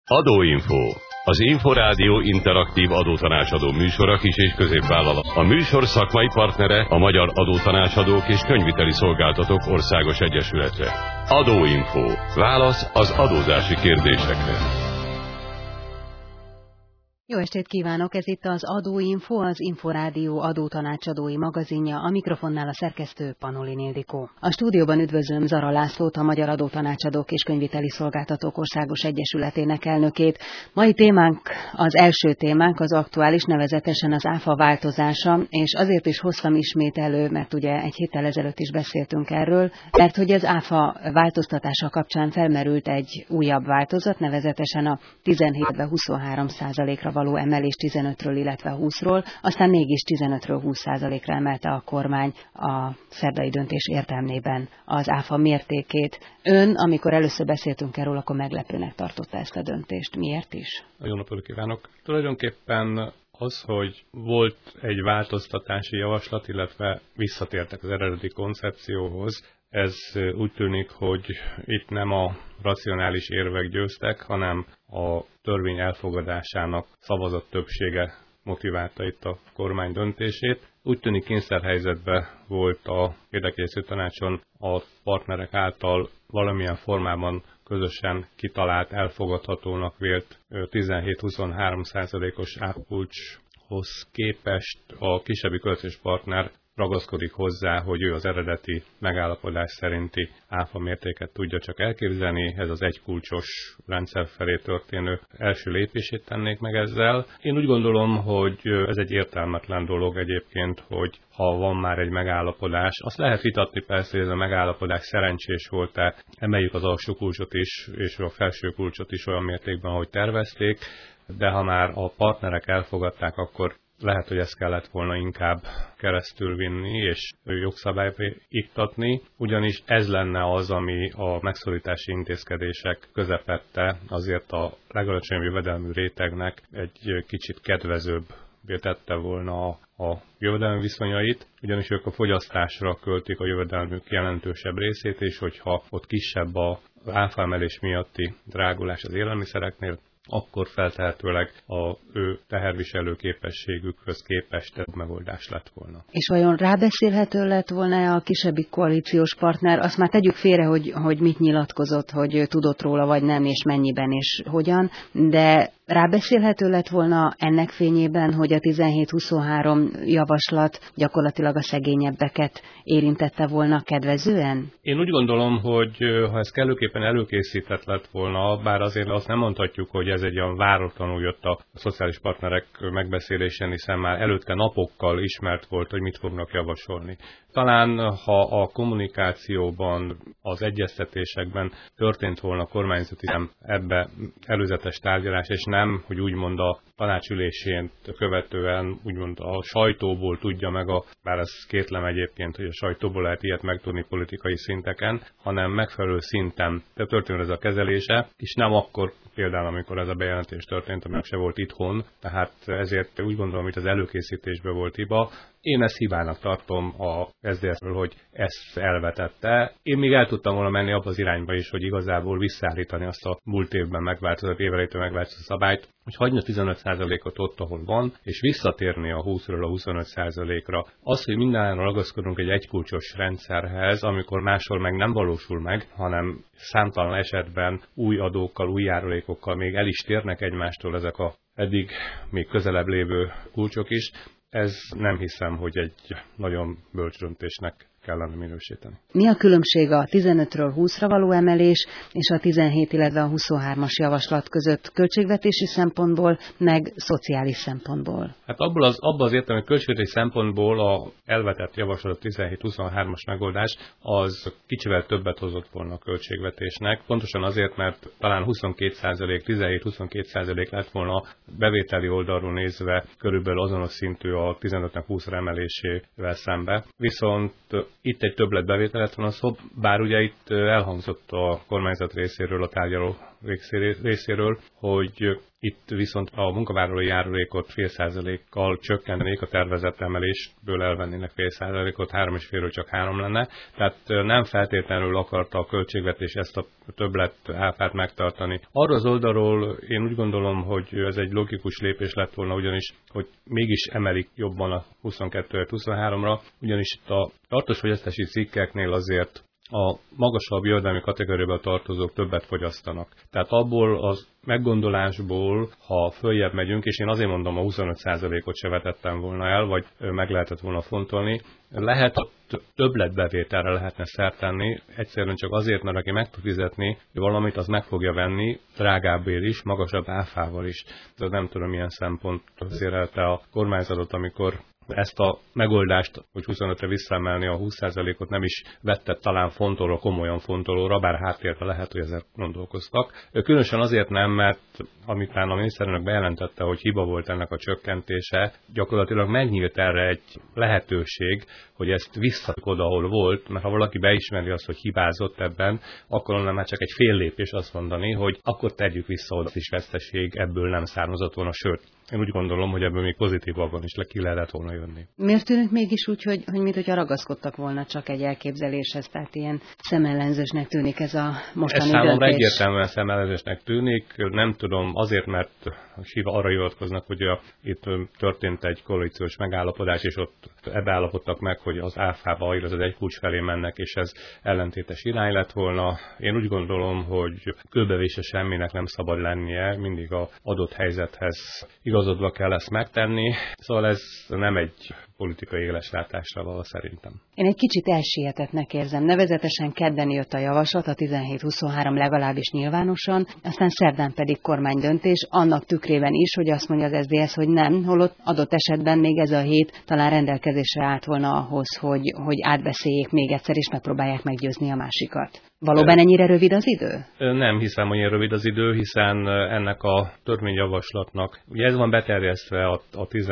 Adóinfo. Az Inforádió interaktív adótanácsadó műsora kis- és középvállalat. A műsor szakmai partnere a Magyar Adótanácsadók és Könyviteli Szolgáltatók Országos Egyesülete. Adóinfo. Válasz az adózási kérdésekre. Jó estét kívánok! Ez itt az Adóinfo, az Inforádió adótanácsadói magazinja, a mikrofonnál a szerkesztő Panolin Ildikó. A stúdióban üdvözlöm Zara Lászlót, a Magyar Adótanácsadók és Könyviteli Szolgáltatók Országos Egyesületének elnökét. Mai témánk, az első témánk az aktuális, nevezetesen az ÁFA változása, és azért is hoztam ismét elő, mert ugye egy héttel ezelőtt is beszéltünk erről, mert hogy az ÁFA változtatása kapcsán felmerült egy újabb változat, nevezetesen a 17-23%-ra való emelés 15-ről, illetve 20-ról, aztán mégis 15-ről 20%-ra emelte a kormány a szerdai döntés értelmében az ÁFA mértékét. Ön, amikor először beszéltünk erről, akkor meglepőnek tartotta ezt a döntést. Miért is? Jó napot kívánok! Tulajdonképpen az, hogy volt egy változtatási javaslat, illetve visszatértek az eredeti koncepcióhoz, ez úgy tűnik, hogy itt nem a racionális érvek győztek, hanem a törvény elfogadásának szavazat többsége motiválta itt a kormány döntését. Úgy tűnik, kényszerhelyzetben volt a érdekegyező tanácson a partnerek által valamilyen formában közösen kitalált, elfogadhatónak vélt 17-23%-os árkulcshoz képest a kisebbi kölcsönös partner ragaszkodik hozzá, hogy ő az eredeti megállapodás szerinti áfa mértéket tudja csak elképzelni, ez az egykulcsos rendszer felé történő első lépését tennék meg ezzel. Én úgy gondolom, hogy ez egy értelmetlen dolog egyébként, hogy ha van már egy megállapodás, azt lehet vitatni persze, hogy ez a megállapodás szerencsés volt-e, emeljük az alsó kulcsot is, és a felső kulcsot is olyan mértékben, ahogy tervezték, de ha már a partnerek elfogadták, akkor lehet, hogy ezt kellett volna inkább keresztülvinni és jogszabályba iktatni, ugyanis ez lenne az, ami a megszorítási intézkedések közepette azért a legalacsonyabb jövedelmű rétegnek egy kicsit kedvezőbb tette volna a jövedelmi viszonyait, ugyanis ők a fogyasztásra költik a jövedelmük jelentősebb részét, és hogyha ott kisebb az áfaemelés miatti drágulás az élelmiszereknél, akkor feltehetőleg az ő teherviselő képességükhöz képest több megoldás lett volna. És vajon rábeszélhető lett volna a kisebbi koalíciós partner? Azt már tegyük félre, hogy mit nyilatkozott, hogy tudott róla vagy nem, és mennyiben és hogyan, de rábeszélhető lett volna ennek fényében, hogy a 17-23 javaslat gyakorlatilag a szegényebbeket érintette volna kedvezően? Én úgy gondolom, hogy ha ez kellőképpen előkészített lett volna, bár azért azt nem mondhatjuk, hogy ez egy olyan váratlanul jött a szociális partnerek megbeszélésen, hiszen már előtte napokkal ismert volt, hogy mit fognak javasolni. Talán, ha a kommunikációban, az egyeztetésekben történt volna kormányzati ebbe előzetes tárgyalás, és nem, hogy úgymond a tanácsülésén követően úgymond a sajtóból tudja meg, bár ez kétlem egyébként, hogy a sajtóból lehet ilyet megtudni politikai szinteken, hanem megfelelő szinten történt ez a kezelése, és nem akkor például, amikor ez a bejelentés történt, aminek se volt itthon, tehát ezért úgy gondolom, hogy az előkészítésben volt hiba. Én ezt hibának tartom a SZDSZ-ről, hogy ezt elvetette. Én még el tudtam volna menni abba az irányba is, hogy igazából visszaállítani azt a múlt évben megváltozott, évelejétől megváltozott szabályt, hogy hagyni a 15%-ot ott, ahol van, és visszatérni a 20-ról a 25%-ra. Az, hogy mindenáron ragaszkodunk egy egykulcsos rendszerhez, amikor máshol meg nem valósul meg, hanem számtalan esetben új adókkal, új járulékokkal még el is térnek egymástól ezek a eddig még közelebb lévő kulcsok is, ez nem hiszem, hogy egy nagyon bölcs döntésnek kellene minősíteni. Mi a különbség a 15-ről 20-ra való emelés és a 17, illetve a 23-as javaslat között költségvetési szempontból, meg szociális szempontból? Hát abban az értelemben, hogy költségvetési szempontból a elvetett javaslat 17-23-as megoldás az kicsivel többet hozott volna a költségvetésnek, pontosan azért, mert talán 17-22% lett volna bevételi oldalról nézve körülbelül azonos szintű a 15-nek 20-ra emelésével szembe. Viszont itt egy többletbevétel lett volna szó, bár ugye itt elhangzott a kormányzat részéről a tárgyaló részéről, hogy itt viszont a munkavállalói járulékot 0,5%-kal csökkentenék, a tervezett emelésből elvennének 0,5%-ot, 3,5-ről csak 3 lenne. Tehát nem feltétlenül akarta a költségvetés ezt a többlet áfát megtartani. Arra az oldalról én úgy gondolom, hogy ez egy logikus lépés lett volna, ugyanis, hogy mégis emelik jobban a 22-23-ra, ugyanis itt a tartós fogyasztási cikkeknél azért a magasabb jövedelmi kategóriába tartozók többet fogyasztanak. Tehát abból az meggondolásból, ha följebb megyünk, és én azért mondom, a 25%-ot se vetettem volna el, vagy meg lehetett volna fontolni, lehet többletbevételre lehetne szert tenni, egyszerűen csak azért, mert aki meg tud fizetni valamit, az meg fogja venni, drágábbért is, magasabb áfával is. De nem tudom, milyen szempont vezérelte a kormányzatot, amikor ezt a megoldást, hogy 25-re visszaemelni a 20%-ot nem is vette talán fontolóra, komolyan fontolóra, bár háttérben lehet, hogy ezzel gondolkoztak. Különösen azért nem, mert amitán a miniszterelnök bejelentette, hogy hiba volt ennek a csökkentése, gyakorlatilag megnyílt erre egy lehetőség, hogy ezt visszatok oda, ahol volt, mert ha valaki beismeri azt, hogy hibázott ebben, akkor onnan már csak egy fél lépés azt mondani, hogy akkor tegyük vissza oda, is veszteség ebből nem származott volna, sőt, én úgy gondolom, hogy ebből még pozitívabban is ki lehetett volna jönni. Miért tűnik mégis úgy, hogy mintha ragaszkodtak volna csak egy elképzeléshez, tehát ilyen szemellenzősnek tűnik ez a mostani döntés? Ez számomra egyértelműen szemellenzősnek tűnik, nem tudom, azért, mert arra hivatkoznak, hogy itt történt egy koalíciós megállapodás, és ott ebbe állapodtak meg, hogy az áfába, az egy kulcs felé mennek, és ez ellentétes irány lett volna. Én úgy gondolom, hogy kőbevése semminek nem szabad lennie, mindig az adott helyzethez igazodva kell ezt megtenni, szóval ez nem egy politikai éleslátásra való szerintem. Én egy kicsit elsietetnek érzem. Nevezetesen kedden jött a javaslat, a 17-23 legalábbis nyilvánosan, aztán szerdán pedig kormánydöntés, annak tükrében is, hogy azt mondja az SZDSZ, hogy nem, holott adott esetben még ez a hét talán rendelkezésre állt volna ahhoz, hogy átbeszéljék még egyszer, és megpróbálják meggyőzni a másikat. Valóban ennyire rövid az idő? Nem hiszem, hogy ilyen rövid az idő, hiszen ennek a törvényjavaslatnak, ugye ez van beterjesztve a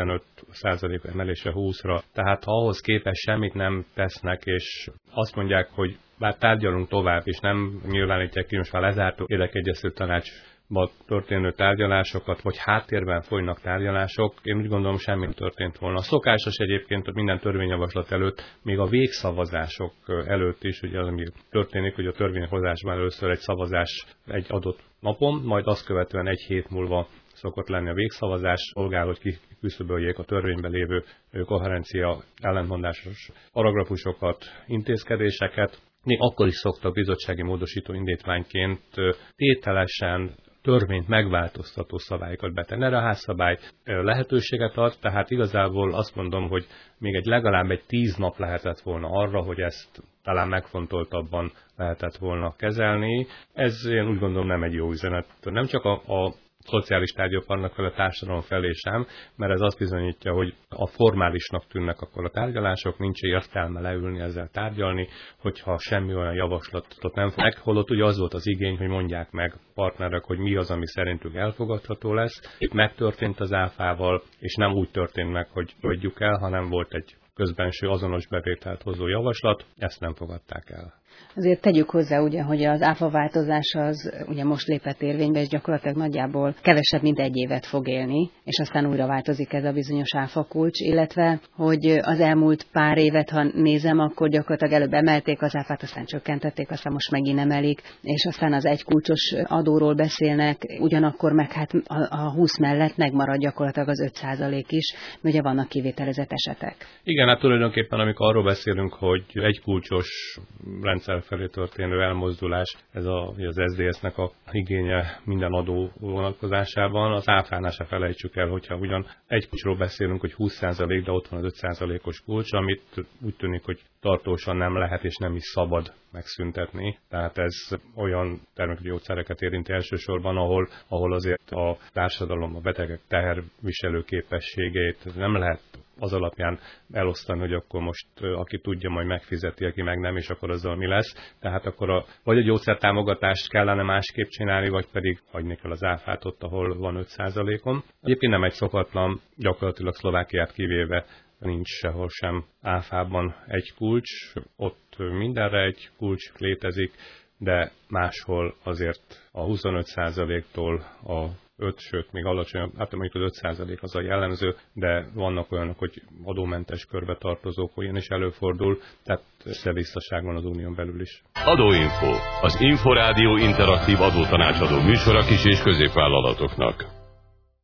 15% emelése 20-ra, tehát ha ahhoz képest semmit nem tesznek, és azt mondják, hogy bár tárgyalunk tovább, és nem nyilvánítják ki, most már lezárt érdekegyeztető tanácsban történő tárgyalásokat, vagy háttérben folynak tárgyalások, én úgy gondolom, semmi történt volna. Szokásos egyébként, hogy minden törvényjavaslat előtt, még a végszavazások előtt is, ugye az, ami történik, hogy a törvényhozásban először egy szavazás egy adott napon, majd azt követően egy hét múlva szokott lenni a végszavazás, szolgál, hogy kiküszöböljék a törvényben lévő koherencia ellentmondásos paragrafusokat, intézkedéseket. Még akkor is szoktak bizottsági módosító indítványként tételesen törvényt megváltoztató szabályokat betenni. Erre a házszabály lehetőséget ad, tehát igazából azt mondom, hogy még legalább egy 10 nap lehetett volna arra, hogy ezt talán megfontoltabban lehetett volna kezelni. Ez én úgy gondolom nem egy jó üzenet. Nem csak a szociális tárgyalópartnerek fel, a társadalom felé sem, mert ez azt bizonyítja, hogy a formálisnak tűnnek akkor a tárgyalások, nincs értelme leülni ezzel tárgyalni, hogyha semmi olyan javaslatot nem fog meg, holott ugye az volt az igény, hogy mondják meg partnerek, hogy mi az, ami szerintük elfogadható lesz. Itt megtörtént az áfával, és nem úgy történt meg, hogy adjuk el, hanem volt egy közbenső azonos bevételt hozó javaslat, ezt nem fogadták el. Azért tegyük hozzá, ugye, hogy az áfa változás az ugye most lépett érvénybe, és gyakorlatilag nagyjából kevesebb, mint egy évet fog élni, és aztán újra változik ez a bizonyos áfa kulcs, illetve, hogy az elmúlt pár évet, ha nézem, akkor gyakorlatilag előbb emelték az áfát, aztán csökkentették, aztán most megint emelik, és aztán az egykulcsos adóról beszélnek, ugyanakkor meg hát a 20 mellett megmarad gyakorlatilag az 5% is, ugye vannak kivételezett esetek. Igen, hát tulajdonképpen amikor arról beszélünk, hogy egykulcsos rendszer felé történő elmozdulás, ez az SZDSZ-nek a igénye minden adó vonatkozásában. Az áfánál se felejtsük el, hogyha ugyan egy kulcsról beszélünk, hogy 20%, de ott van az 5%-os kulcs, amit úgy tűnik, hogy tartósan nem lehet és nem is szabad megszüntetni. Tehát ez olyan termékeny gyógyszereket érinti elsősorban, ahol azért a társadalom, a betegek teherviselő képességét nem lehet az alapján elosztani, hogy akkor most aki tudja, majd megfizeti, aki meg nem, és akkor azzal mi lesz. Tehát akkor vagy a gyógyszertámogatást kellene másképp csinálni, vagy pedig hagyni kell az áfát ott, ahol van 5%-on. Egyébként nem egy szokatlan, gyakorlatilag Szlovákiát kivéve nincs sehol sem áfában egy kulcs, ott mindenre egy kulcs létezik, de máshol azért a 25%-tól a 5, sőt, még alacsonyabb, hát mondjuk az 5% az a jellemző, de vannak olyanok, hogy adómentes körbe tartozók, olyan is előfordul, tehát összevisszaság van az unión belül is. Adóinfo, az Inforádió interaktív adótanácsadó műsora kis- és középvállalatoknak.